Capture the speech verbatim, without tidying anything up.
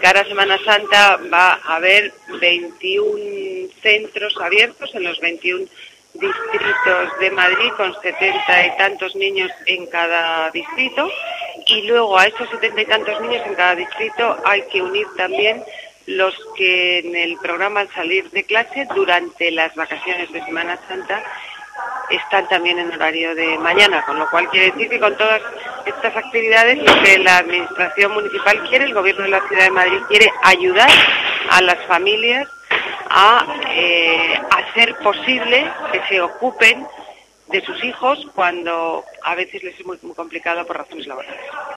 cara a Semana Santa va a haber veintiún centros abiertos en los veintiún distritos de Madrid, con setenta y tantos niños en cada distrito, y luego a esos setenta y tantos niños en cada distrito hay que unir también los que en el programa al salir de clase durante las vacaciones de Semana Santa están también en horario de mañana, con lo cual quiere decir que con todas estas actividades lo que la Administración Municipal quiere, el Gobierno de la Ciudad de Madrid quiere ayudar a las familias a eh, hacer posible que se ocupen de sus hijos cuando a veces les es muy, muy complicado por razones laborales.